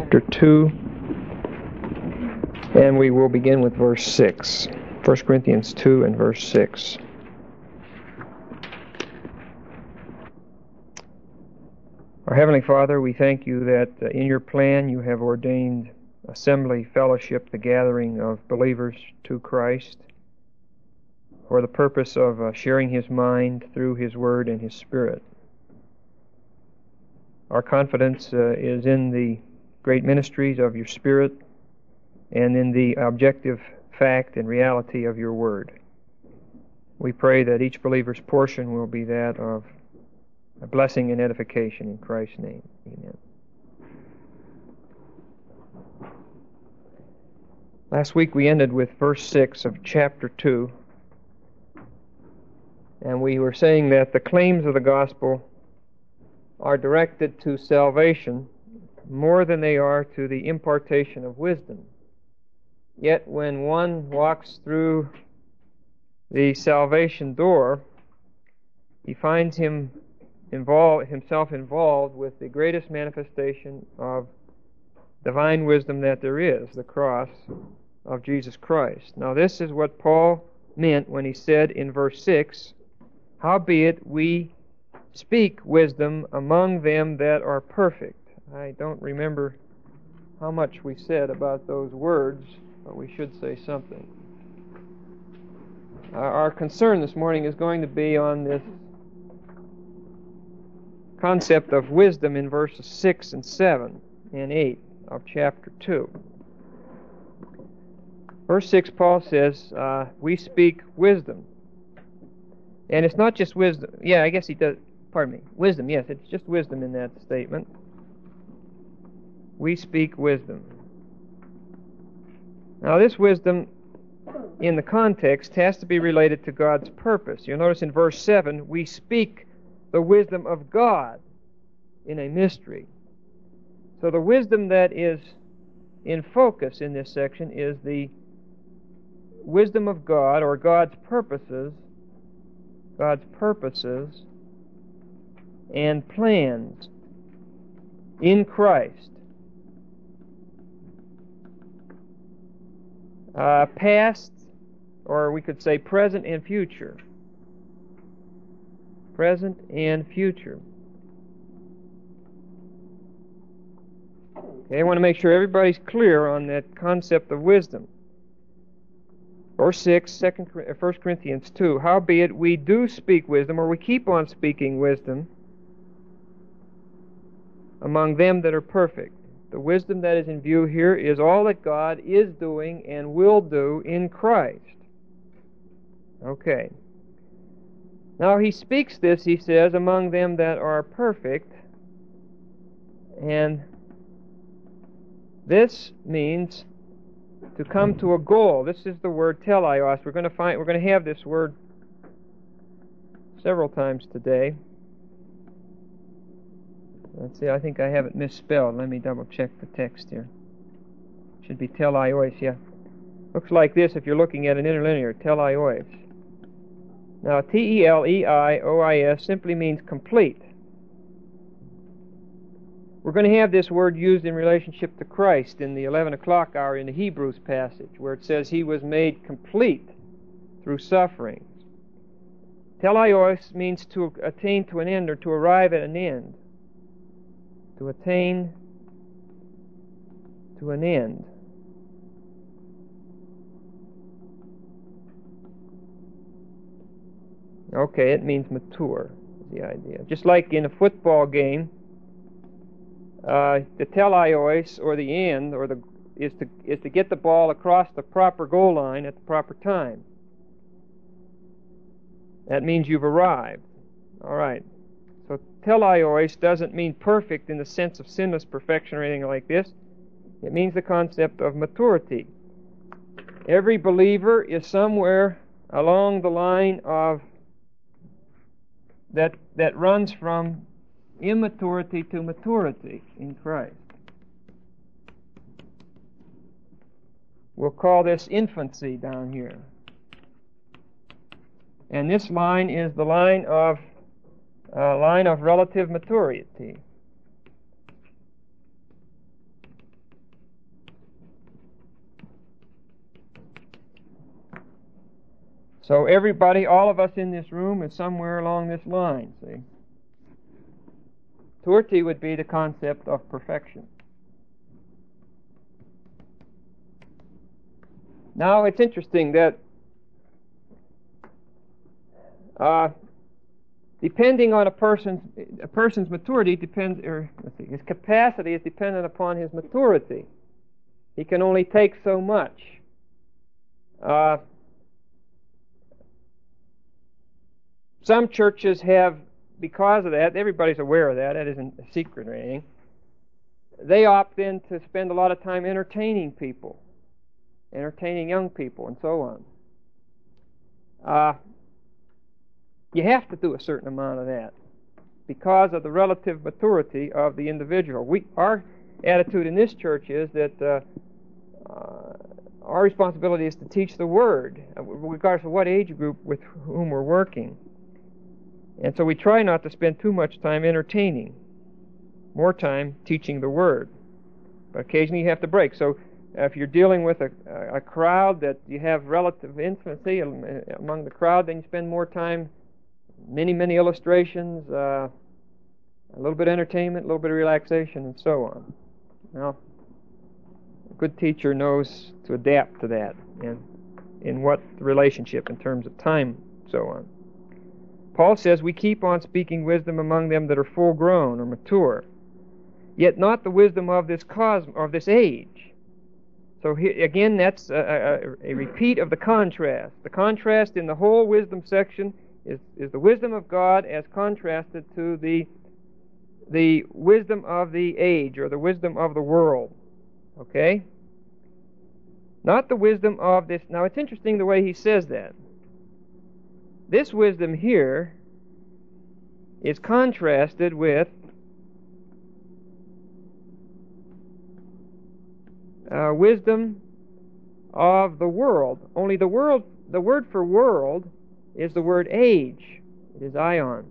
chapter 2, and we will begin with verse 6. 1 Corinthians 2 and verse 6. Our Heavenly Father, we thank you that in your plan you have ordained assembly, fellowship, the gathering of believers to Christ for the purpose of sharing His mind through His Word and His Spirit. Our confidence is in the great ministries of your Spirit and in the objective fact and reality of your Word. We pray that each believer's portion will be that of a blessing and edification in Christ's name. Amen. Last week we ended with verse 6 of chapter 2, and we were saying that the claims of the gospel are directed to salvation more than they are to the impartation of wisdom. Yet when one walks through the salvation door, he finds himself involved with the greatest manifestation of divine wisdom that there is, the cross of Jesus Christ. Now this is what Paul meant when he said in verse 6, "Howbeit we speak wisdom among them that are perfect." I don't remember how much we said about those words, but we should say something. Our concern this morning is going to be on this concept of wisdom in verses 6 and 7 and 8 of chapter 2. Verse 6, Paul says, we speak wisdom. And it's not just wisdom. Yeah, I guess he does. Pardon me. Wisdom, yes, it's just wisdom in that statement. We speak wisdom. Now, this wisdom, in the context, has to be related to God's purpose. You'll notice in verse 7, we speak the wisdom of God in a mystery. So the wisdom that is in focus in this section is the wisdom of God, or God's purposes and plans in Christ. Past, or we could say present and future. Present and future. Okay, I want to make sure everybody's clear on that concept of wisdom. Verse 6, 1 Corinthians 2, "Howbeit we do speak wisdom," or we keep on speaking wisdom, "among them that are perfect." The wisdom that is in view here is all that God is doing and will do in Christ. Okay. Now he speaks this, he says, among them that are perfect, and this means to come to a goal. This is the word teleios. We're going to have this word several times today. Let's see, I think I have it misspelled. Let me double check the text here. It should be teleios, yeah. Looks like this if you're looking at an interlinear, teleios. Now, T-E-L-E-I-O-I-S simply means complete. We're going to have this word used in relationship to Christ in the 11 o'clock hour in the Hebrews passage, where it says He was made complete through sufferings. Teleios means to attain to an end, or to arrive at an end. To attain to an end. Okay, it means mature, is the idea. Just like in a football game, the teleios, or the end, is to get the ball across the proper goal line at the proper time. That means you've arrived. All right. So teleios doesn't mean perfect in the sense of sinless perfection or anything like this. It means the concept of maturity. Every believer is somewhere along the line of that runs from immaturity to maturity in Christ. We'll call this infancy down here. And this line is the line of relative maturity. So everybody, all of us in this room, is somewhere along this line, see. Maturity would be the concept of perfection. Now, it's interesting that depending on a person's maturity depends, his capacity is dependent upon his maturity. He can only take so much. Some churches have, because of that, everybody's aware of that, that isn't a secret or anything, they opt in to spend a lot of time entertaining people, entertaining young people, and so on. You have to do a certain amount of that because of the relative maturity of the individual. Our attitude in this church is that our responsibility is to teach the Word, regardless of what age group with whom we're working. And so we try not to spend too much time entertaining, more time teaching the Word. But occasionally you have to break. So if you're dealing with a crowd that you have relative intimacy among the crowd, then you spend more time, many illustrations, a little bit of entertainment, a little bit of relaxation, and so on. Now, a good teacher knows to adapt to that and in what relationship in terms of time, so on. Paul says, we keep on speaking wisdom among them that are full grown or mature, yet not the wisdom of this age. So here, again, that's a repeat of the contrast. The contrast in the whole wisdom section is the wisdom of God as contrasted to the wisdom of the age or the wisdom of the world. Okay? Not the wisdom of this. Now, it's interesting the way he says that. This wisdom here is contrasted with wisdom of the world. Only the word for world is the word age. It is aion.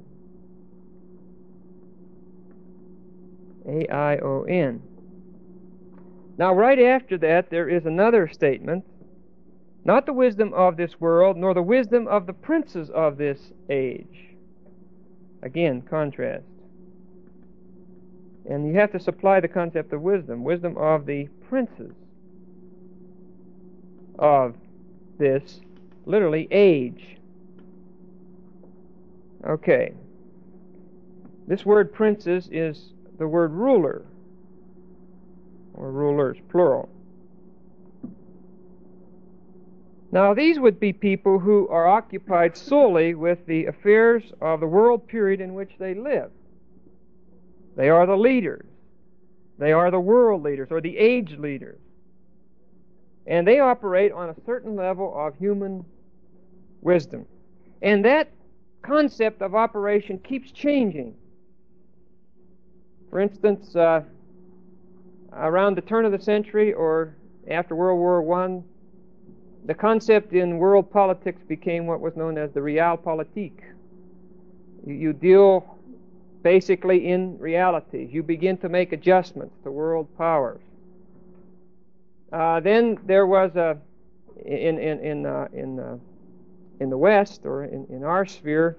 A-I-O-N. Now, right after that, there is another statement. Not the wisdom of this world, nor the wisdom of the princes of this age. Again, contrast. And you have to supply the concept of wisdom. Wisdom of the princes of this, literally, age. Okay. This word princes is the word ruler, or rulers, plural. Now, these would be people who are occupied solely with the affairs of the world period in which they live. They are the leaders. They are the world leaders, or the age leaders. And they operate on a certain level of human wisdom. And that concept of operation keeps changing. For instance, around the turn of the century or after World War I, the concept in world politics became what was known as the realpolitik. You deal basically in reality. You begin to make adjustments to world powers. Then there was in the West, or in our sphere,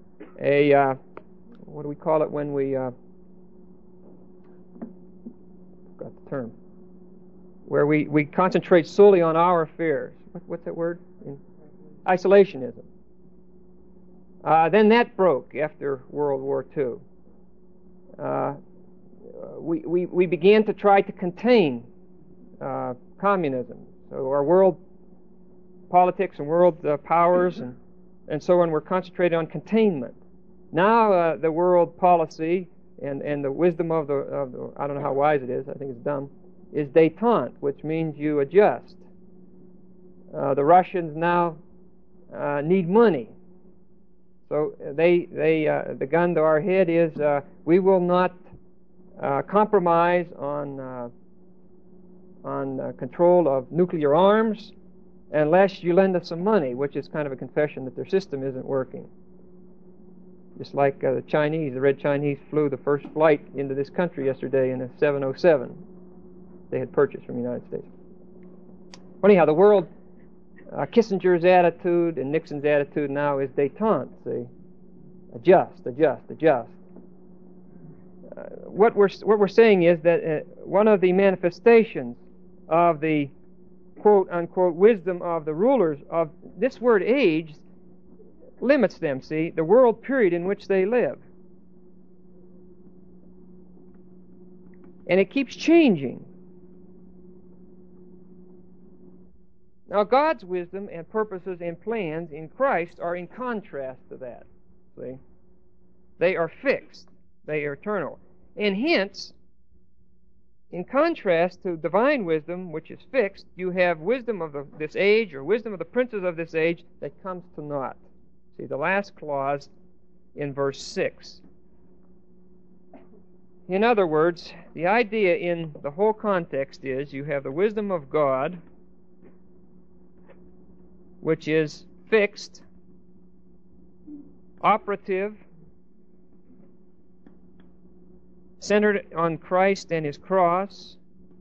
what do we call it when we got the term, where we concentrate solely on our affairs. What's that word? Isolationism. Then that broke after World War II. We began to try to contain communism. So our world politics and world powers and so on were concentrated on containment. Now the world policy and the wisdom of the I don't know how wise it is, I think it's dumb, is détente, which means you adjust. The Russians now need money. So the gun to our head is we will not compromise on control of nuclear arms unless you lend us some money, which is kind of a confession that their system isn't working. Just like the Chinese, the Red Chinese flew the first flight into this country yesterday in a 707 they had purchased from the United States. Anyhow, the world Kissinger's attitude and Nixon's attitude now is détente. See, adjust. What we're saying is that one of the manifestations of the quote unquote wisdom of the rulers of this word age limits them. See, the world period in which they live, and it keeps changing. Now, God's wisdom and purposes and plans in Christ are in contrast to that. See? They are fixed. They are eternal. And hence, in contrast to divine wisdom, which is fixed, you have wisdom of this age, or wisdom of the princes of this age, that comes to naught. See, the last clause in verse 6. In other words, the idea in the whole context is you have the wisdom of God, which is fixed, operative, centered on Christ and His cross,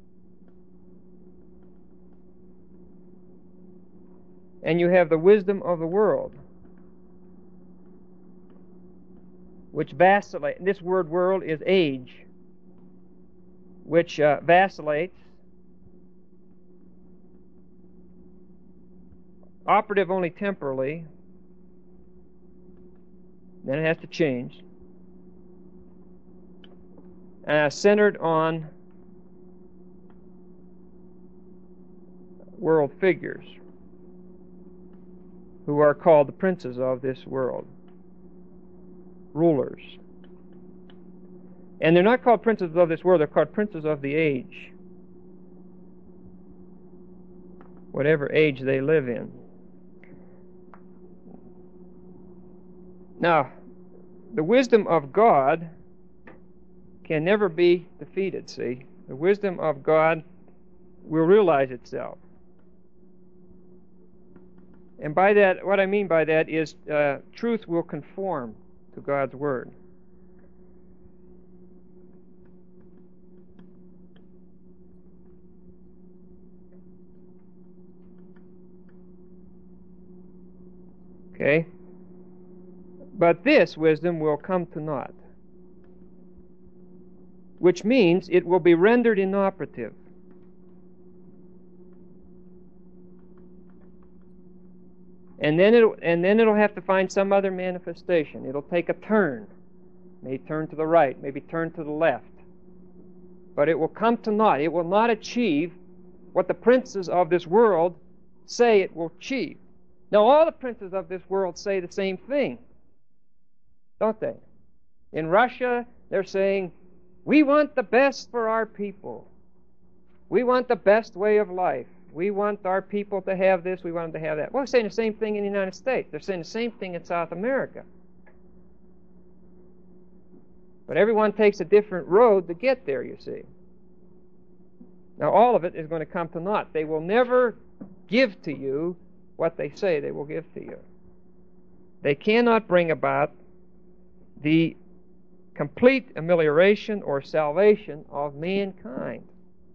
and you have the wisdom of the world, which vacillates. This word world is age, which vacillates, operative only temporarily, then it has to change, centered on world figures who are called the princes of this world, rulers. And they're not called princes of this world, they're called princes of the age, whatever age they live in. Now, the wisdom of God can never be defeated, see? The wisdom of God will realize itself. And by that, what I mean by that is truth will conform to God's Word. Okay? But this wisdom will come to naught, which means it will be rendered inoperative. And then it'll have to find some other manifestation. It'll take a turn. Maybe turn to the right, maybe turn to the left. But it will come to naught. It will not achieve what the princes of this world say it will achieve. Now, all the princes of this world say the same thing, don't they? In Russia, they're saying, we want the best for our people. We want the best way of life. We want our people to have this, we want them to have that. Well, they're saying the same thing in the United States. They're saying the same thing in South America. But everyone takes a different road to get there, you see. Now, all of it is going to come to naught. They will never give to you what they say they will give to you. They cannot bring about the complete amelioration or salvation of mankind.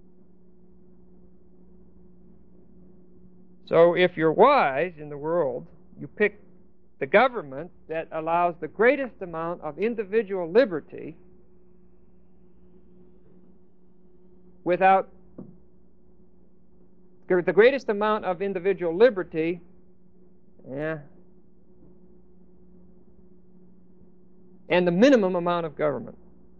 So if you're wise in the world, you pick the government that allows the greatest amount of individual liberty without the greatest amount of individual liberty, and the minimum amount of government.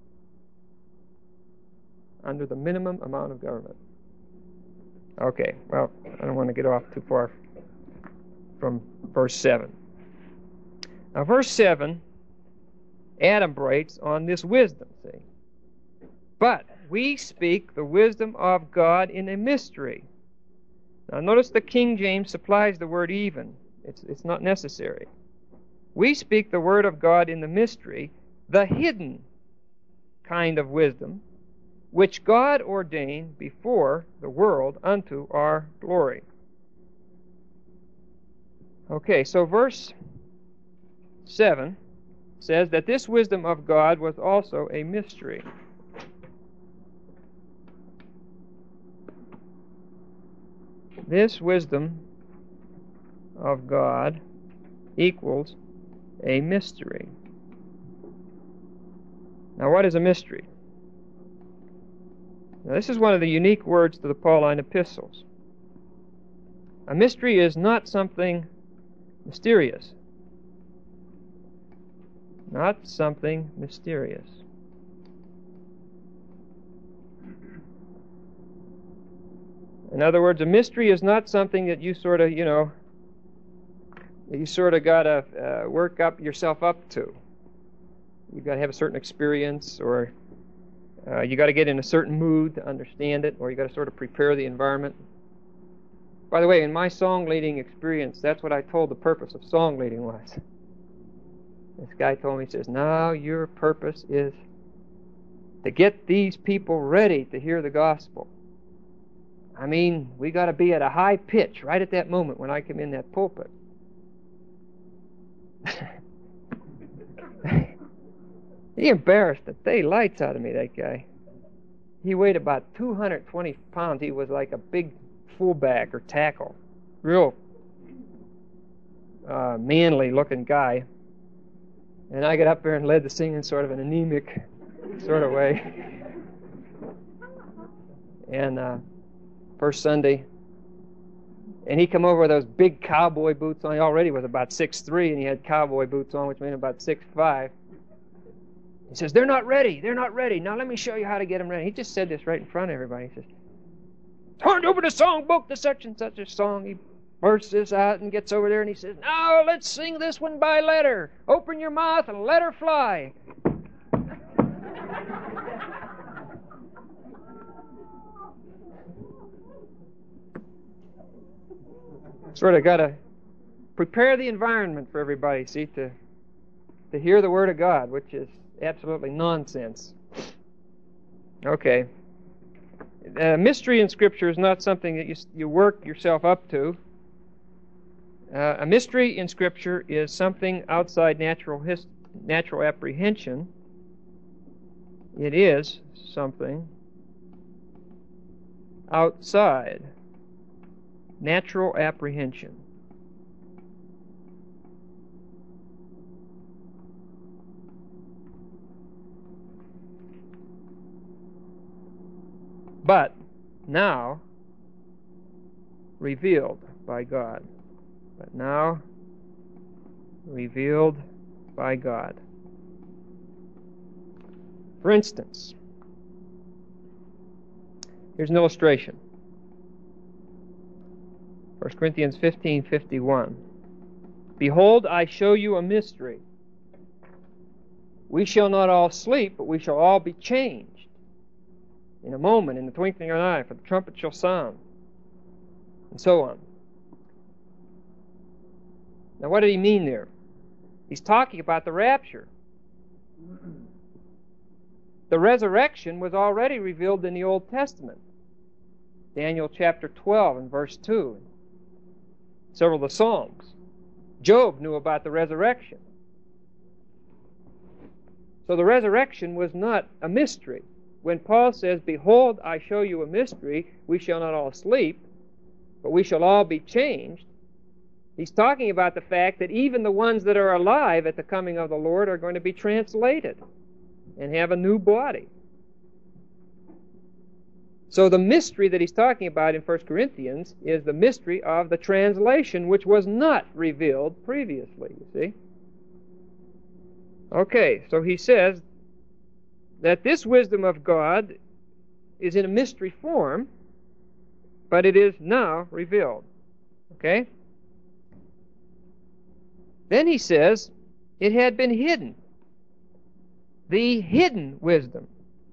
Under the minimum amount of government. Okay, well, I don't want to get off too far from verse 7. Now, verse 7 adumbrates on this wisdom, see. But we speak the wisdom of God in a mystery. Now, notice the King James supplies the word even. It's not necessary. We speak the word of God in the mystery, the hidden kind of wisdom, which God ordained before the world unto our glory. Okay, so verse 7 says that this wisdom of God was also a mystery. This wisdom of God equals a mystery. Now, what is a mystery? Now, this is one of the unique words to the Pauline epistles. A mystery is not something mysterious. Not something mysterious. In other words, a mystery is not something that you sort of, got to work up yourself up to. You've got to have a certain experience, or you got to get in a certain mood to understand it, or you got to sort of prepare the environment. By the way, in my song leading experience, that's what I told the purpose of song leading was. This guy told me, he says, "Now your purpose is to get these people ready to hear the gospel. I mean, we got to be at a high pitch right at that moment when I come in that pulpit." He embarrassed the daylights out of me, that guy. He weighed about 220 pounds. He was like a big fullback or tackle. Real manly-looking guy. And I got up there and led the singing sort of an anemic sort of way. And first Sunday, and he come over with those big cowboy boots on. He already was about 6'3", and he had cowboy boots on, which made him about 6'5". He says, "They're not ready. They're not ready. Now let me show you how to get them ready." He just said this right in front of everybody. He says, "Turn over the songbook to such and such a song." He bursts this out and gets over there and he says, "Now let's sing this one by letter. Open your mouth and let her fly." Sort of got to prepare the environment for everybody, see, to hear the Word of God, which is absolutely nonsense. Okay. Mystery in Scripture is not something that you work yourself up to. A mystery in Scripture is something outside natural apprehension. It is something outside natural apprehension. But now revealed by God. But now revealed by God. For instance, here's an illustration. 1 Corinthians 15:51. "Behold, I show you a mystery. We shall not all sleep, but we shall all be changed. In a moment, in the twinkling of an eye, for the trumpet shall sound." And so on. Now, what did he mean there? He's talking about the rapture. The resurrection was already revealed in the Old Testament. Daniel chapter 12 and verse 2. Several of the Psalms. Job knew about the resurrection. So the resurrection was not a mystery. When Paul says, "Behold, I show you a mystery, we shall not all sleep, but we shall all be changed," he's talking about the fact that even the ones that are alive at the coming of the Lord are going to be translated and have a new body. So the mystery that he's talking about in 1 Corinthians is the mystery of the translation, which was not revealed previously, you see. Okay, so he says that this wisdom of God is in a mystery form, but it is now revealed. Okay? Then he says it had been hidden. The hidden wisdom.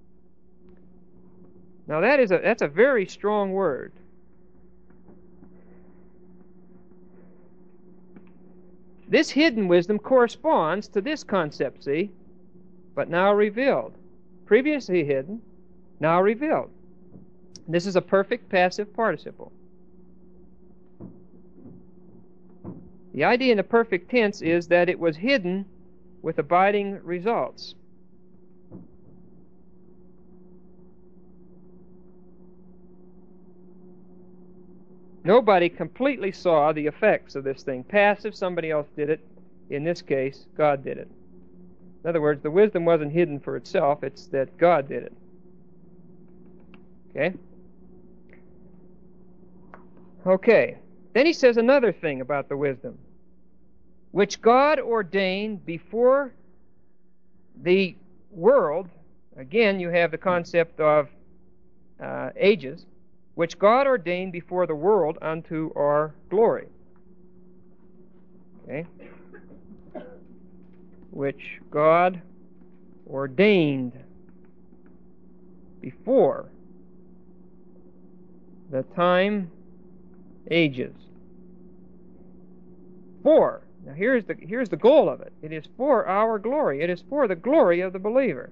Now that's a very strong word. This hidden wisdom corresponds to this concept, see? But now revealed. Previously hidden, now revealed. This is a perfect passive participle. The idea in the perfect tense is that it was hidden with abiding results. Nobody completely saw the effects of this thing. Passive, somebody else did it. In this case, God did it. In other words, the wisdom wasn't hidden for itself, it's that God did it. Okay? Okay. Then he says another thing about the wisdom, which God ordained before the world. Again, you have the concept of ages, which God ordained before the world unto our glory. Okay? Which God ordained before the time ages. For, now here's the goal of it. It is for our glory. It is for the glory of the believer.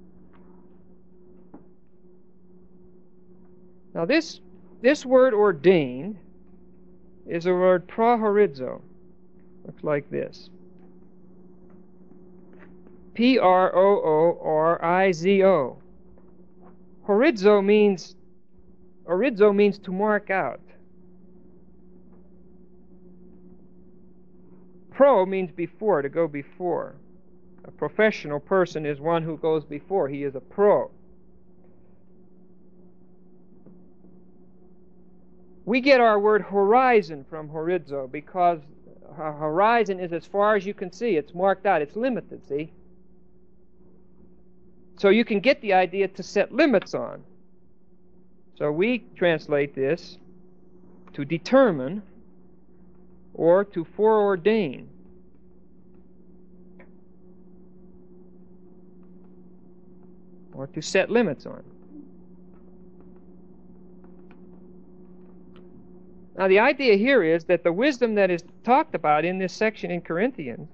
Now this word ordained is a word prohorizo. Looks like this. P-R-O-O-R-I-Z-O. Horizo means to mark out. Pro means before, to go before. A professional person is one who goes before. He is a pro. We get our word horizon from horizo because a horizon is as far as you can see. It's marked out. It's limited, see? So you can get the idea to set limits on. So we translate this to determine or to foreordain. Or to set limits on. Now the idea here is that the wisdom that is talked about in this section in Corinthians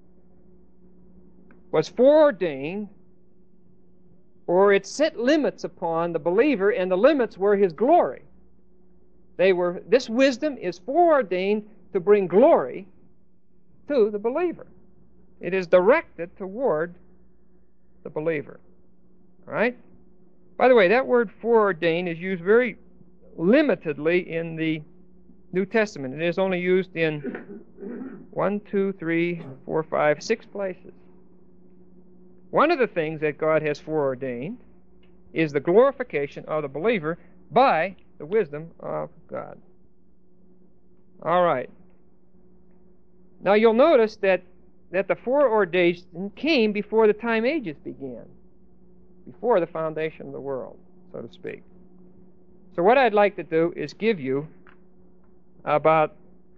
was foreordained, or it set limits upon the believer, and the limits were his glory. This wisdom is foreordained to bring glory to the believer. It is directed toward the believer. All right? By the way, that word foreordained is used very limitedly in the New Testament. It is only used in 1, 2, 3, 4, 5, 6 places. One of the things that God has foreordained is the glorification of the believer by the wisdom of God. All right. Now you'll notice that the foreordination came before the time ages began, before the foundation of the world, so to speak. So what I'd like to do is give you about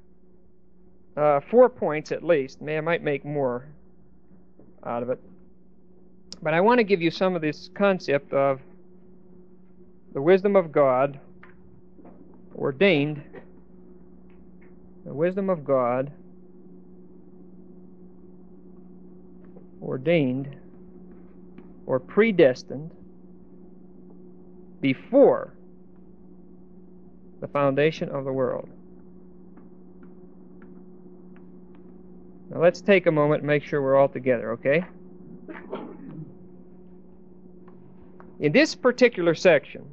4 points at least. I might make more out of it. But I want to give you some of this concept of the wisdom of God ordained, the wisdom of God ordained or predestined before the foundation of the world. Now let's take a moment and make sure we're all together, okay? In this particular section,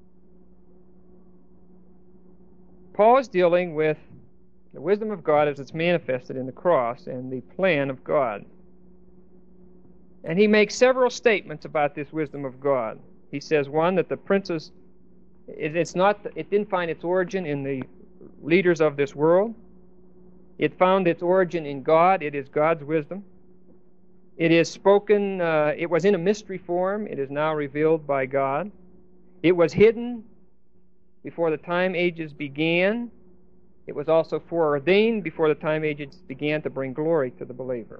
Paul is dealing with the wisdom of God as it's manifested in the cross and the plan of God. And he makes several statements about this wisdom of God. He says, one, that the princes, it didn't find its origin in the leaders of this world. It found its origin in God. It is God's wisdom. It is spoken, it was in a mystery form. It is now revealed by God. It was hidden before the time ages began. It was also foreordained before the time ages began to bring glory to the believer.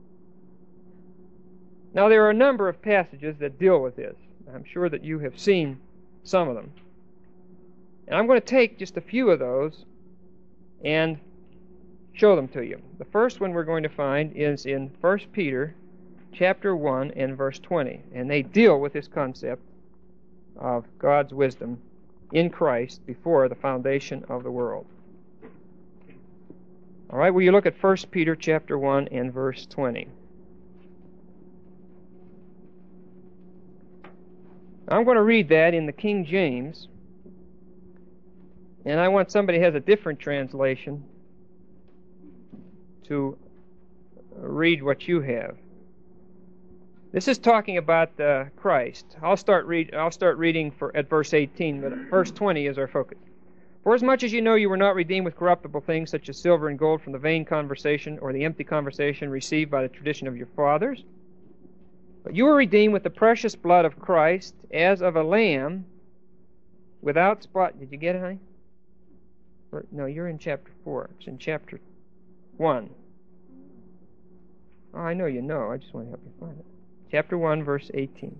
Now there are a number of passages that deal with this. I'm sure that you have seen some of them. And I'm going to take just a few of those and show them to you. The first one we're going to find is in 1 Peter chapter 1 and verse 20. And they deal with this concept of God's wisdom in Christ before the foundation of the world. All right, will you look at 1 Peter chapter 1 and verse 20. I'm going to read that in the King James. And I want somebody who has a different translation to read what you have. This is talking about Christ. I'll start reading at verse 18, but verse 20 is our focus. For as much as you know you were not redeemed with corruptible things such as silver and gold from the vain conversation or the empty conversation received by the tradition of your fathers, but you were redeemed with the precious blood of Christ as of a lamb without spot. Did you get it, honey? No, you're in chapter 4. It's in chapter 1. Oh, I know you know. I just want to help you find it. Chapter 1, verse 18.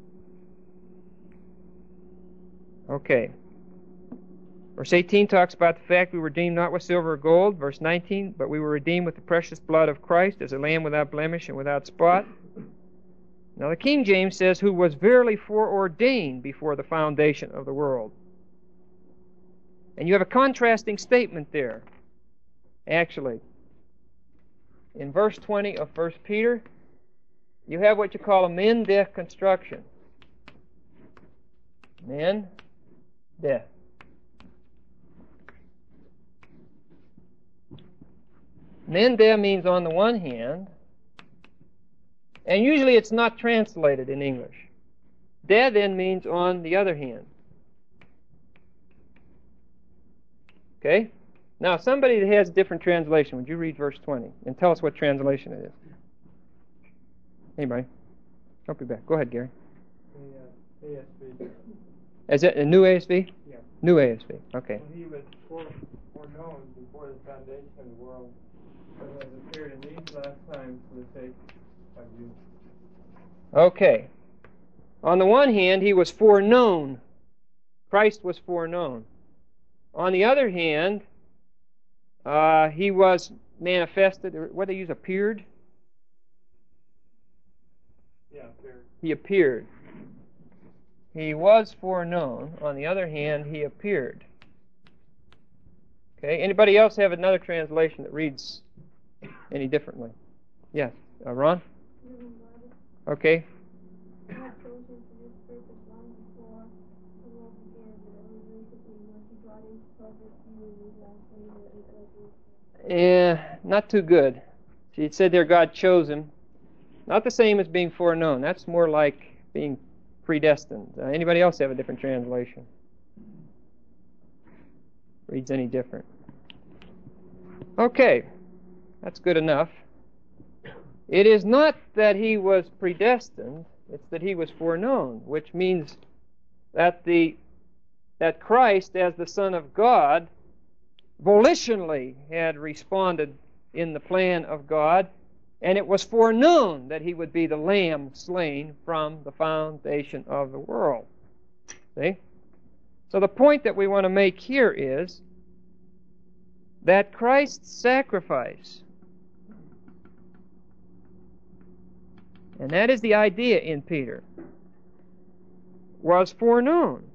Okay. Verse 18 talks about the fact we were redeemed not with silver or gold. Verse 19, but we were redeemed with the precious blood of Christ as a lamb without blemish and without spot. Now the King James says, who was verily foreordained before the foundation of the world. And you have a contrasting statement there, actually. In verse 20 of 1 Peter, you have what you call a men de construction. Men de. Men de means on the one hand, and usually it's not translated in English. De then means on the other hand. Okay? Now, somebody that has a different translation, would you read verse 20 and tell us what translation it is? Anybody? I'll be back. Go ahead, Gary. The ASV. Is it a new ASV? Yeah. New ASV. Okay. Well, he was foreknown before the foundation of the world, but has appeared in these last times for the sake of you. Okay. On the one hand, he was foreknown. Christ was foreknown. On the other hand, he was manifested. Or what do they use? Appeared? Yeah, appeared. He appeared. He was foreknown. On the other hand, he appeared. Okay. Anybody else have another translation that reads any differently? Yes. Ron? Okay. Yeah, not too good. See, it said there God chose him. Not the same as being foreknown. That's more like being predestined. Anybody else have a different translation? Reads any different? Okay, that's good enough. It is not that he was predestined, it's that he was foreknown, which means that that Christ, as the Son of God, volitionally had responded in the plan of God, and it was foreknown that he would be the Lamb slain from the foundation of the world. See? So the point that we want to make here is that Christ's sacrifice, and that is the idea in Peter, was foreknown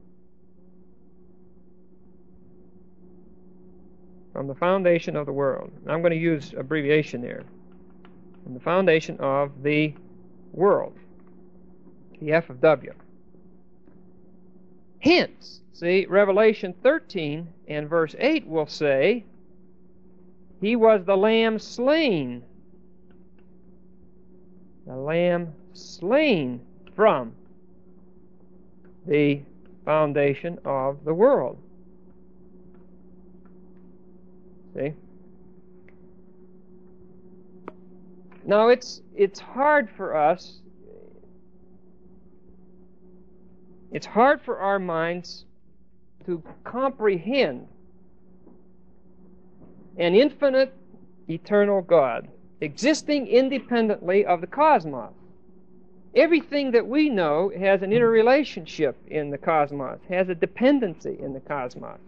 from the foundation of the world. I'm going to use abbreviation there. From the foundation of the world. The F of W. Hence, see, Revelation 13 and verse 8 will say, he was the Lamb slain. The Lamb slain from the foundation of the world. See? Now it's hard for us. It's hard for our minds to comprehend an infinite, eternal God existing independently of the cosmos. Everything that we know has an interrelationship in the cosmos, has a dependency in the cosmos.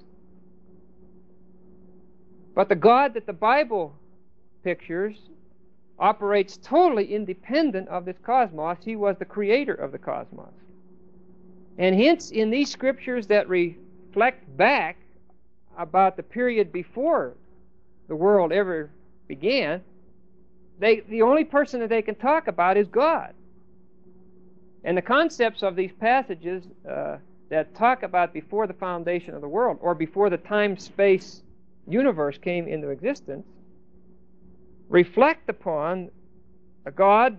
But the God that the Bible pictures operates totally independent of this cosmos. He was the creator of the cosmos. And hence, in these scriptures that reflect back about the period before the world ever began, the only person that they can talk about is God. And the concepts of these passages that talk about before the foundation of the world, or before the time-space universe came into existence, reflect upon a God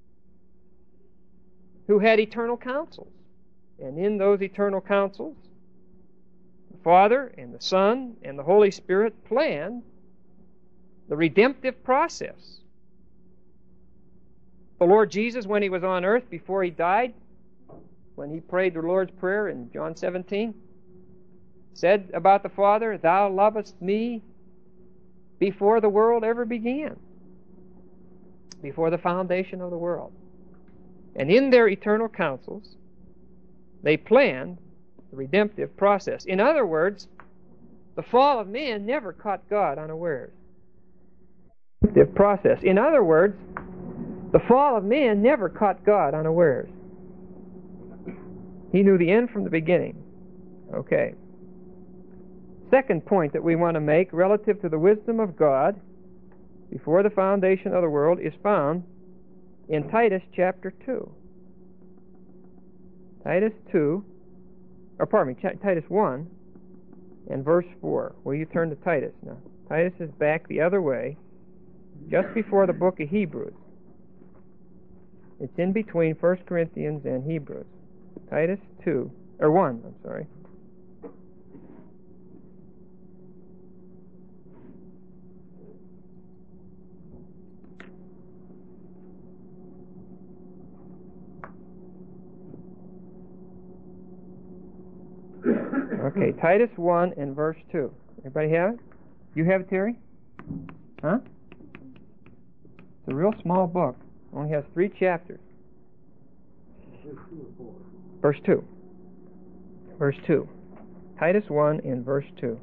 who had eternal counsels. And in those eternal counsels, the Father and the Son and the Holy Spirit planned the redemptive process. The Lord Jesus, when he was on earth, before he died, when he prayed the Lord's Prayer in John 17, said about the Father, "Thou lovest me before the world ever began," before the foundation of the world. And in their eternal counsels, they planned the redemptive process. In other words, the fall of man never caught God unawares. Redemptive process. In other words, the fall of man never caught God unawares. He knew the end from the beginning. Okay. Second point that we want to make relative to the wisdom of God before the foundation of the world is found in Titus chapter 2. Titus 1 and verse 4. Will you turn to Titus now? Titus is back the other way, just before the book of Hebrews. It's in between 1 Corinthians and Hebrews. Titus 1, I'm sorry. Okay, Titus 1 and verse 2. Everybody have it? You have it, Terry? Huh? It's a real small book. Only has 3 chapters. Verse 2. Verse 2. Titus 1 and verse 2.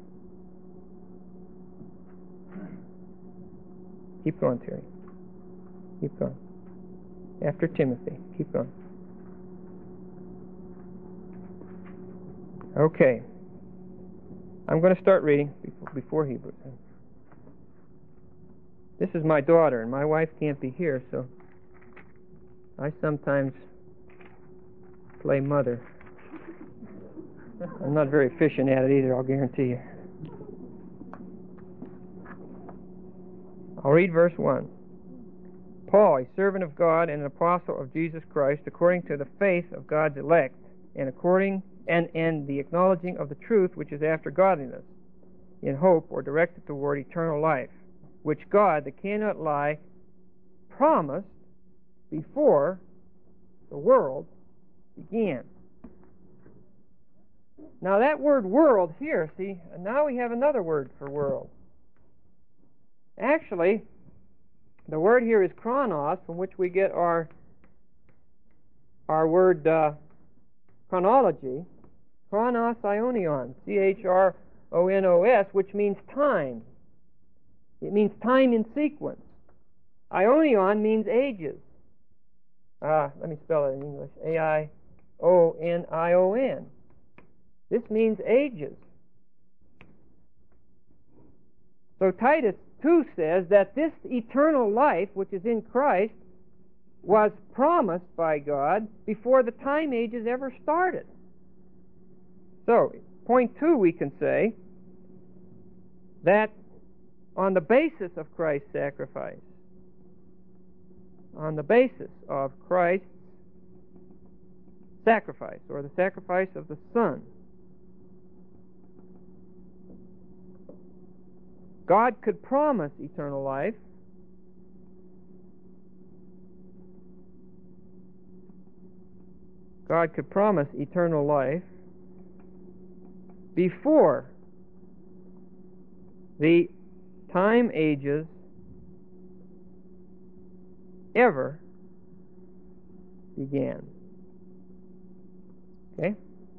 Keep going, Terry. Keep going. After Timothy. Keep going. Okay. I'm going to start reading before Hebrews. This is my daughter, and my wife can't be here, so I sometimes play mother. I'm not very efficient at it either, I'll guarantee you. I'll read verse 1. Paul, a servant of God and an apostle of Jesus Christ, according to the faith of God's elect, and the acknowledging of the truth which is after godliness, in hope or directed toward eternal life, which God, that cannot lie, promised before the world began. Now that word world here, see, now we have another word for world. Actually, the word here is chronos, from which we get our word chronology. Chronos ionion, C-H-R-O-N-O-S, which means time. It means time in sequence. Ionion means ages. Let me spell it in English. A-I-O-N-I-O-N. This means ages. So Titus 2 says that this eternal life, which is in Christ, was promised by God before the time ages ever started. So, point 2, we can say that on the basis of Christ's sacrifice, on the basis of Christ's sacrifice, or the sacrifice of the Son, God could promise eternal life before the time ages ever began. Okay?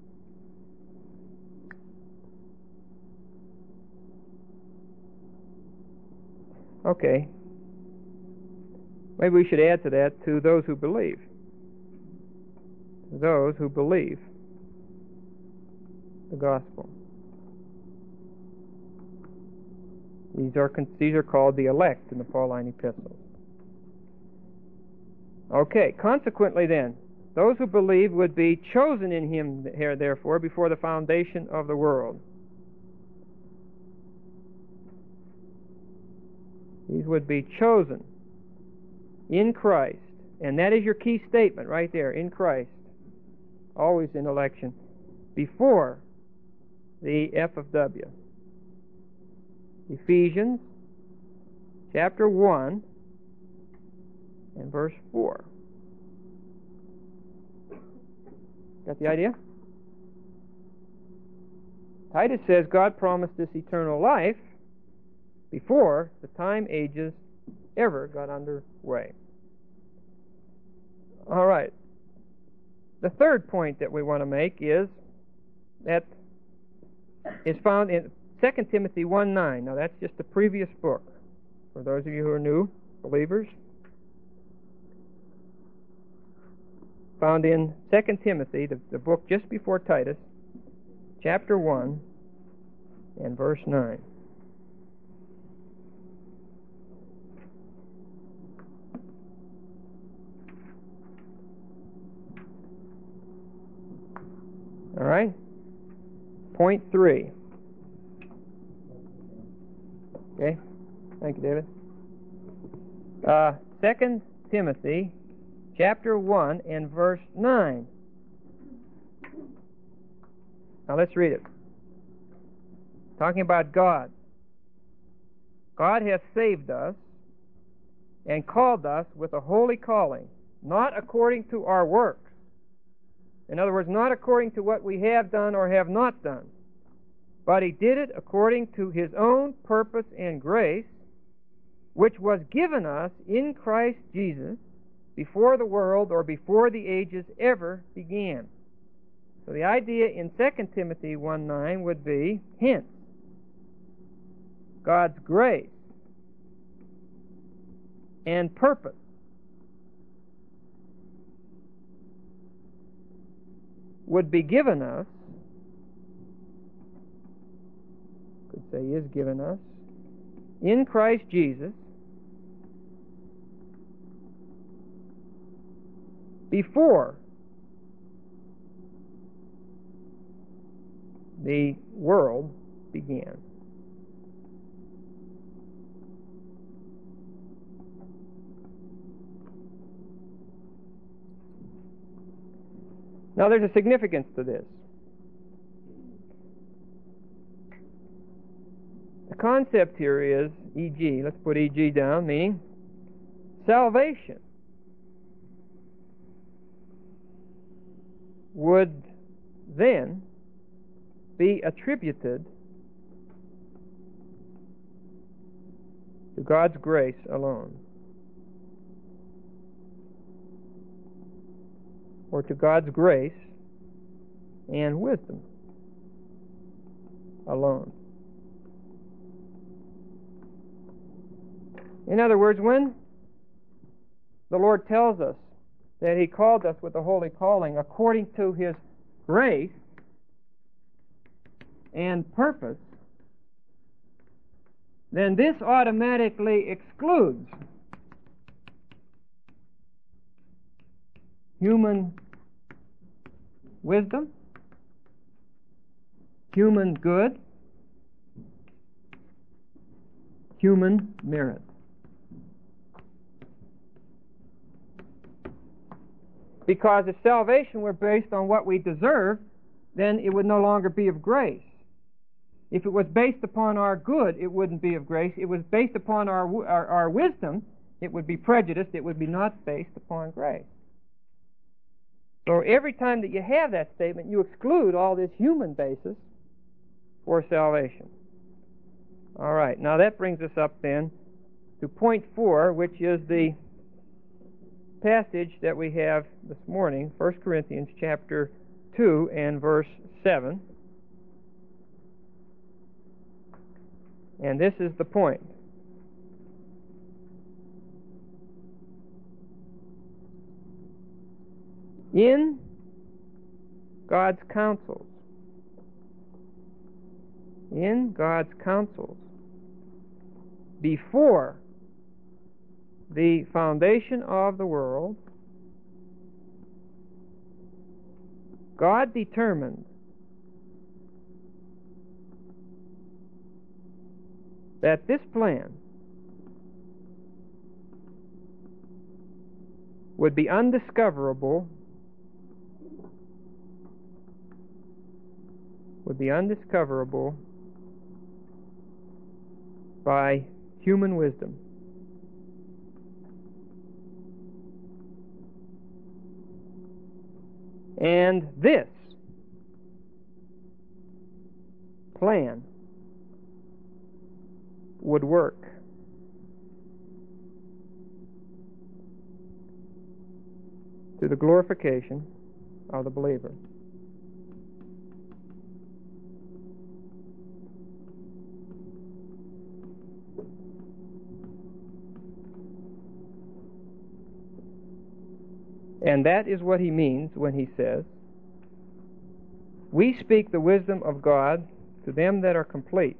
Okay. Maybe we should add to that, to those who believe. To those who believe the gospel. These are called the elect in the Pauline epistles. Okay, consequently then, those who believe would be chosen in him, therefore, before the foundation of the world. These would be chosen in Christ. And that is your key statement right there, in Christ. Always in election. Before the F of W. Ephesians chapter 1 and verse 4. Got the idea? Titus says God promised this eternal life before the time ages ever got underway. All right. The third point that we want to make is that is found in 2 Timothy 1:9. Now that's just the previous book for those of you who are new believers. Found in 2 Timothy, the book just before Titus, chapter 1 and verse 9. All right? Point 3. Okay? Thank you, David. 2 Timothy chapter 1 and verse 9. Now let's read it. Talking about God. God hath saved us and called us with a holy calling, not according to our works. In other words, not according to what we have done or have not done, but He did it according to His own purpose and grace, which was given us in Christ Jesus before the world or before the ages ever began. So the idea in 2 Timothy 1:9 would be, hence, God's grace and purpose would be given us, could say is given us, in Christ Jesus before the world began. Now there's a significance to this. The concept here is E.G. Let's put E.G. down, meaning salvation would then be attributed to God's grace alone, or to God's grace and wisdom alone. In other words, when the Lord tells us that He called us with a holy calling according to His grace and purpose, then this automatically excludes human wisdom, human good, human merit. Because if salvation were based on what we deserve, then it would no longer be of grace. If it was based upon our good, it wouldn't be of grace. It was based upon our wisdom, it would be prejudiced. It would be not based upon grace. So every time that you have that statement, you exclude all this human basis for salvation. All right, now that brings us up then to point 4, which is the passage that we have this morning, 1 Corinthians chapter 2 and verse 7. And this is the point. In God's counsels, before the foundation of the world, God determined that this plan would be undiscoverable by human wisdom. And this plan would work to the glorification of the believer. And that is what he means when he says, "We speak the wisdom of God to them that are complete."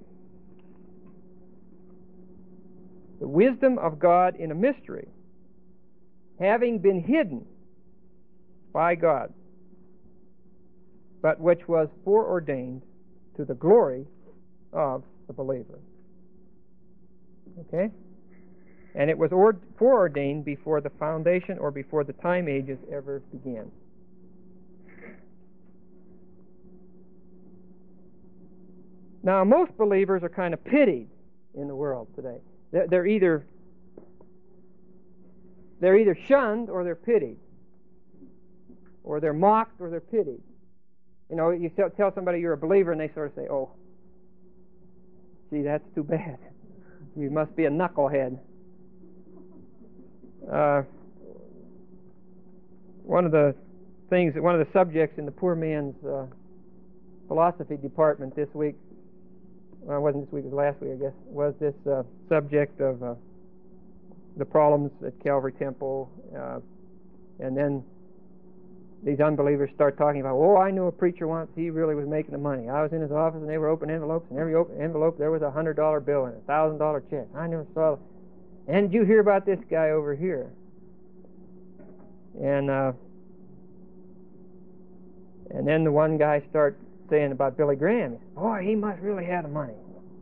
The wisdom of God in a mystery, having been hidden by God, but which was foreordained to the glory of the believer. Okay? And it was foreordained before the foundation or before the time ages ever began. Now, most believers are kind of pitied in the world today. They're either shunned or they're pitied, or they're mocked or they're pitied. You know, you tell somebody you're a believer and they sort of say, "Oh, gee, that's too bad. You must be a knucklehead." One of the subjects in the poor man's philosophy department this week, well, it wasn't this week, it was last week, I guess, was this subject of the problems at Calvary Temple, and then these unbelievers start talking about, "Oh, I knew a preacher once, he really was making the money. I was in his office and they were open envelopes, and every open envelope there was a $100 bill and a $1,000 check. I never saw it. And did you hear about this guy over here?" And then the one guy starts saying about Billy Graham. He says, "Boy, he must really have the money."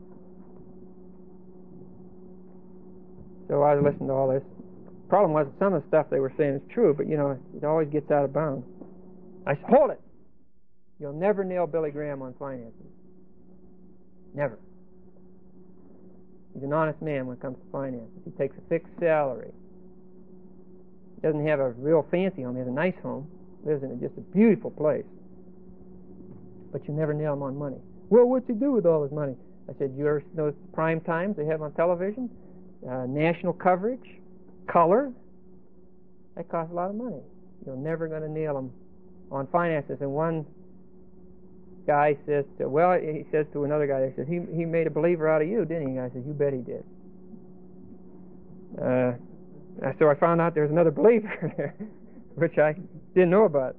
So I was listening to all this. The problem was that some of the stuff they were saying is true, but, you know, it always gets out of bounds. I said, "Hold it. You'll never nail Billy Graham on finances. Never. He's an honest man when it comes to finances. He takes a fixed salary. He doesn't have a real fancy home. He has a nice home. Lives in just a beautiful place. But you never nail him on money." "Well, what'd you do with all his money?" I said, "You ever notice the prime times they have on television? National coverage, color. That costs a lot of money. You're never going to nail him on finances." And one guy says he says to another guy, he says, he made a believer out of you, didn't he? And I said, "You bet he did." So I found out there's another believer there, which I didn't know about.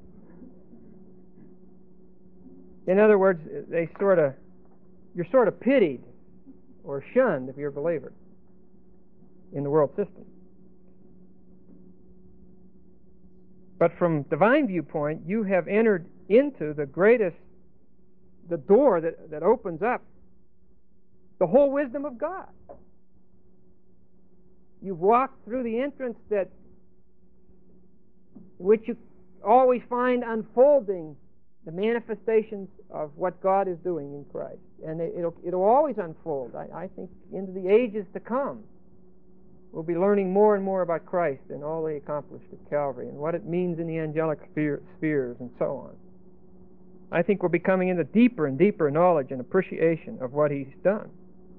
In other words, you're sort of pitied or shunned if you're a believer in the world system. But from divine viewpoint, you have entered into the door that opens up the whole wisdom of God. You've walked through the entrance which you always find unfolding the manifestations of what God is doing in Christ. And it'll always unfold. I think into the ages to come, we'll be learning more and more about Christ and all He accomplished at Calvary and what it means in the angelic spheres and so on. I think we're becoming into deeper and deeper knowledge and appreciation of what He's done.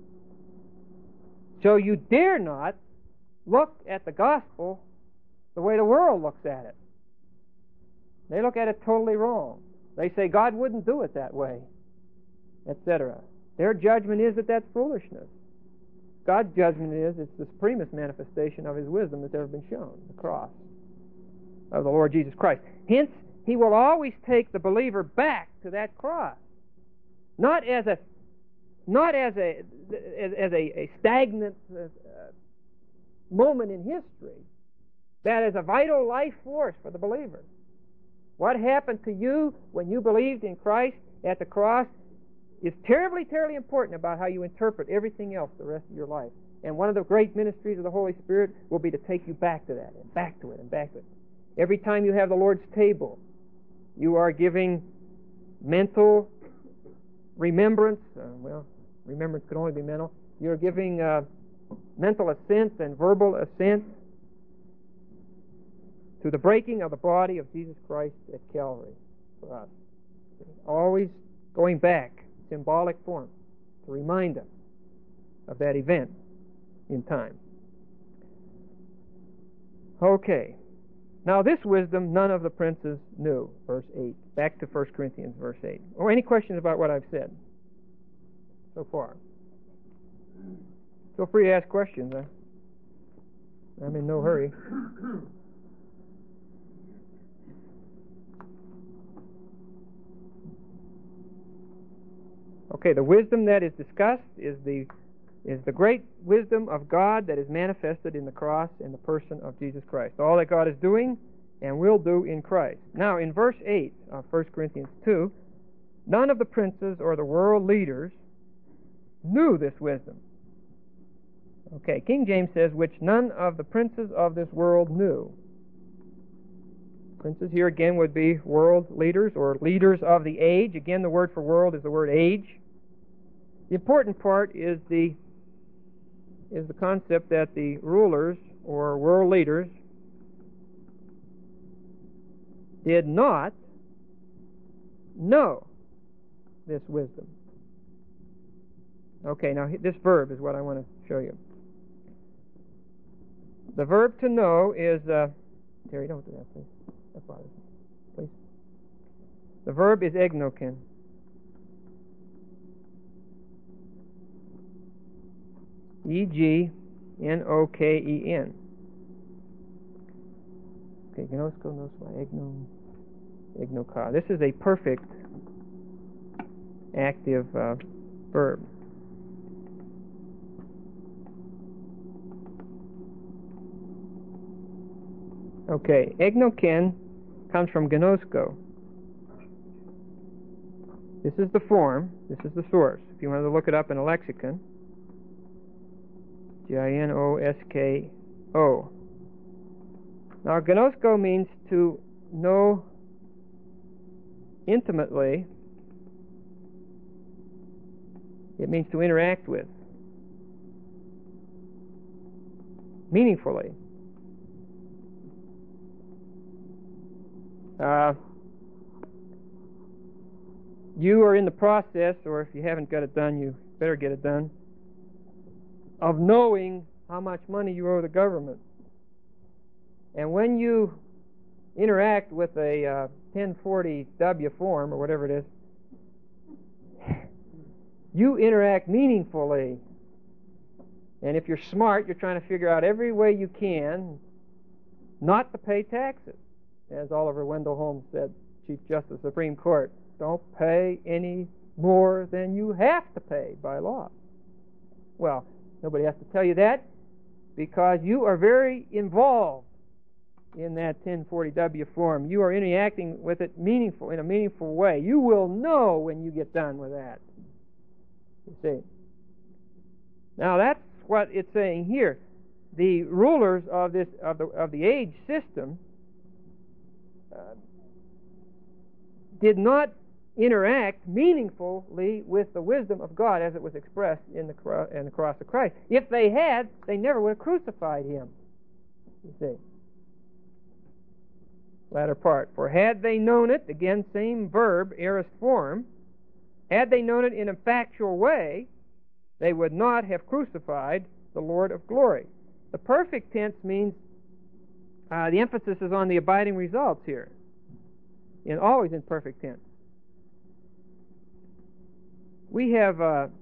So you dare not look at the gospel the way the world looks at it. They look at it totally wrong. They say God wouldn't do it that way, etc. Their judgment is that that's foolishness. God's judgment is it's the supremest manifestation of His wisdom that's ever been shown, the cross of the Lord Jesus Christ. Hence, He will always take the believer back to that cross, not as a stagnant moment in history, that is a vital life force for the believer. What happened to you when you believed in Christ at the cross is terribly, terribly important about how you interpret everything else the rest of your life. And one of the great ministries of the Holy Spirit will be to take you back to that, and back to it, and back to it. Every time you have the Lord's table, you are giving mental remembrance. Remembrance could only be mental. You're giving mental assent and verbal assent to the breaking of the body of Jesus Christ at Calvary for us. Always going back, symbolic form, to remind us of that event in time. Okay. Now this wisdom none of the princes knew, verse 8. Back to 1 Corinthians, verse 8. Or any questions about what I've said so far? Feel free to ask questions. I'm in no hurry. Okay, the wisdom that is discussed is the great wisdom of God that is manifested in the cross and the person of Jesus Christ. All that God is doing and will do in Christ. Now, in verse 8 of 1 Corinthians 2, none of the princes or the world leaders knew this wisdom. Okay, King James says, which none of the princes of this world knew. Princes here again would be world leaders or leaders of the age. Again, the word for world is the word age. The important part is the concept that the rulers or world leaders did not know this wisdom. Okay, now this verb is what I want to show you. The verb to know is Terry, don't do that, please. That bothers me. Please. The verb is egnoken. E-G-N-O-K-E-N. Okay, gnosko, nosma, egnoka. This is a perfect active verb. Okay, egnoken comes from gnosko. This is the form. This is the source. If you want to look it up in a lexicon, G-I-N-O-S-K-O. Now, gnosko means to know intimately. It means to interact with meaningfully. You are in the process, or if you haven't got it done, you better get it done, of knowing how much money you owe the government. And when you interact with a 1040W form, or whatever it is, you interact meaningfully. And if you're smart, you're trying to figure out every way you can not to pay taxes. As Oliver Wendell Holmes said, Chief Justice of the Supreme Court, don't pay any more than you have to pay by law. Well, nobody has to tell you that, because you are very involved in that 1040W form. You are interacting with it in a meaningful way. You will know when you get done with that. You see. Now that's what it's saying here. The rulers of the age system did not interact meaningfully with the wisdom of God as it was expressed in the cross of Christ. If they had, they never would have crucified him. You see. Latter part. For had they known it, again, same verb, aorist form, had they known it in a factual way, they would not have crucified the Lord of glory. The perfect tense means the emphasis is on the abiding results here, and always in perfect tense. We have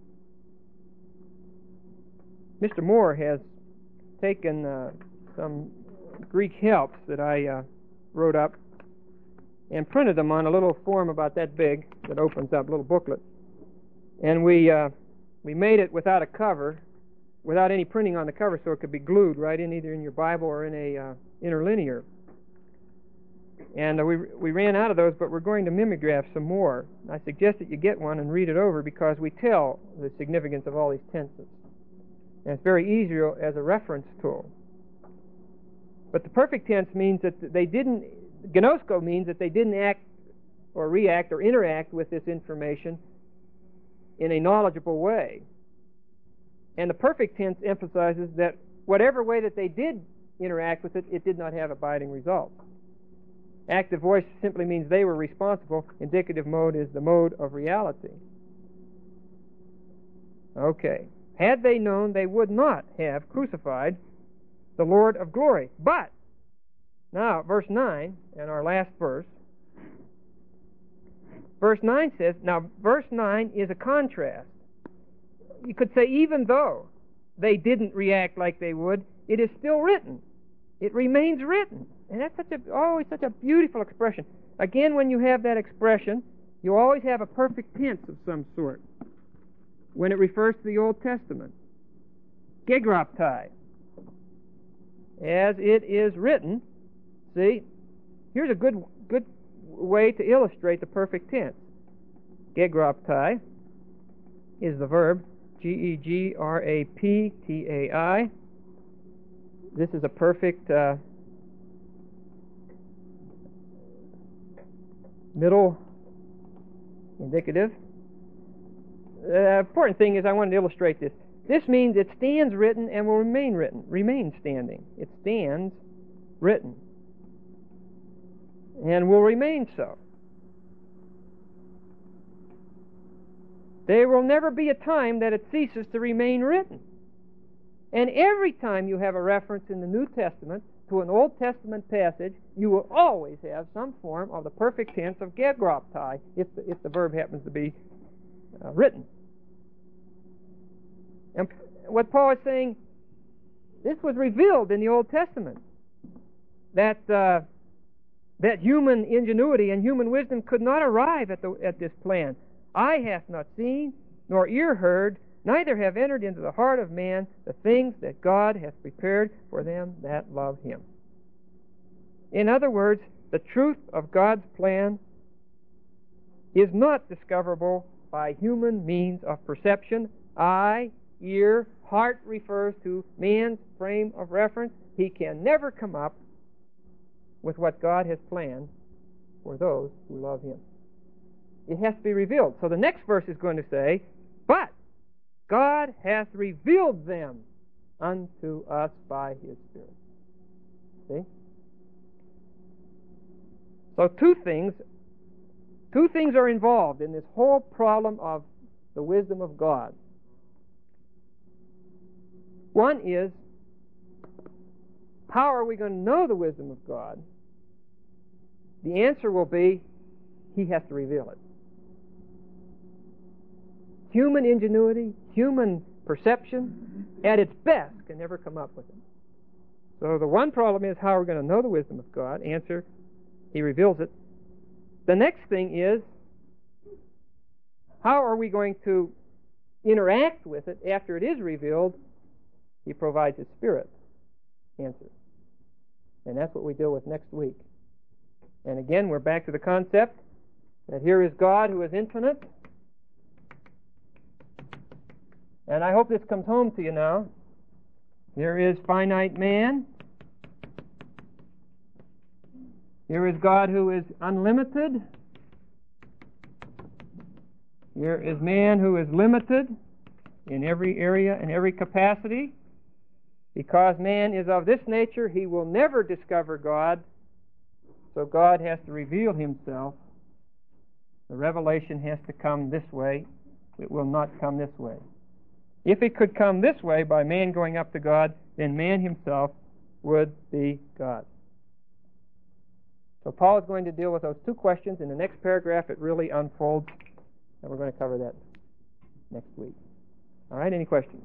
Mr. Moore has taken some Greek helps that I wrote up and printed them on a little form about that big that opens up, a little booklet. And we made it without a cover, without any printing on the cover, so it could be glued right in either in your Bible or in a interlinear. And we ran out of those, but we're going to mimeograph some more. I suggest that you get one and read it over because we tell the significance of all these tenses. And it's very easy as a reference tool. But the perfect tense means that they didn't, gnosko means that they didn't act or react or interact with this information in a knowledgeable way. And the perfect tense emphasizes that whatever way that they did interact with it, it did not have abiding results. Active voice simply means they were responsible. Indicative mode is the mode of reality. Okay. Had they known, they would not have crucified the Lord of glory. But, now, verse 9, and our last verse. Verse 9 says, now, verse 9 is a contrast. You could say, even though they didn't react like they would, it is still written. It remains written. And that's always such a beautiful expression. Again, when you have that expression, you always have a perfect tense of some sort when it refers to the Old Testament. Gegroptai. As it is written. See, here's a good way to illustrate the perfect tense. Gegroptai is the verb. Gegraptai. This is a perfect middle indicative. The important thing is I wanted to illustrate this. This means it stands written and will remain standing. It stands written and will remain so. There will never be a time that it ceases to remain written. And every time you have a reference in the New Testament to an Old Testament passage, you will always have some form of the perfect tense of gegroptai if the verb happens to be written. And what Paul is saying, this was revealed in the Old Testament, that human ingenuity and human wisdom could not arrive at this plan. Eye hath not seen, nor ear heard, neither have entered into the heart of man the things that God hath prepared for them that love him. In other words, the truth of God's plan is not discoverable by human means of perception. Eye, ear, heart refers to man's frame of reference. He can never come up with what God has planned for those who love him. It has to be revealed. So the next verse is going to say, but God hath revealed them unto us by his Spirit. See? So two things are involved in this whole problem of the wisdom of God. One is, how are we going to know the wisdom of God? The answer will be, he has to reveal it. Human ingenuity, human perception, at its best, can never come up with it. So the one problem is, how are we going to know the wisdom of God? Answer, he reveals it. The next thing is, how are we going to interact with it after it is revealed? He provides his Spirit. Answer. And that's what we deal with next week. And again, we're back to the concept that here is God who is infinite. And I hope this comes home to you now. Here is finite man. Here is God who is unlimited. Here is man who is limited in every area and every capacity. Because man is of this nature, he will never discover God. So God has to reveal himself. The revelation has to come this way. It will not come this way. If it could come this way by man going up to God, then man himself would be God. So Paul is going to deal with those two questions. In the next paragraph, it really unfolds, and we're going to cover that next week. All right, any questions?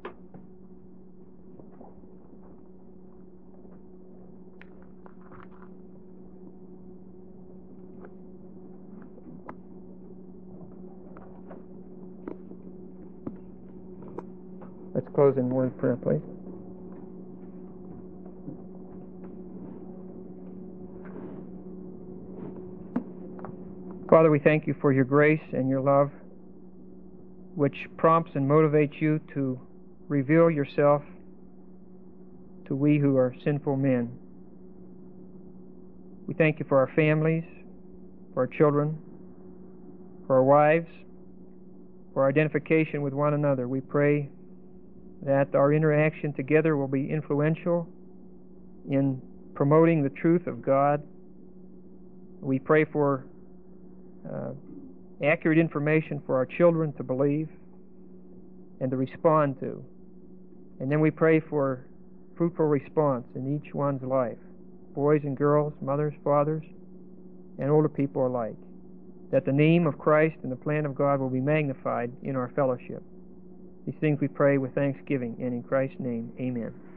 Let's close in word of prayer, please. Father, we thank you for your grace and your love, which prompts and motivates you to reveal yourself to we who are sinful men. We thank you for our families, for our children, for our wives, for our identification with one another. We pray that our interaction together will be influential in promoting the truth of God. We pray for accurate information for our children to believe and to respond to. And then we pray for fruitful response in each one's life, boys and girls, mothers, fathers, and older people alike, that the name of Christ and the plan of God will be magnified in our fellowship. These things we pray with thanksgiving, and in Christ's name, amen.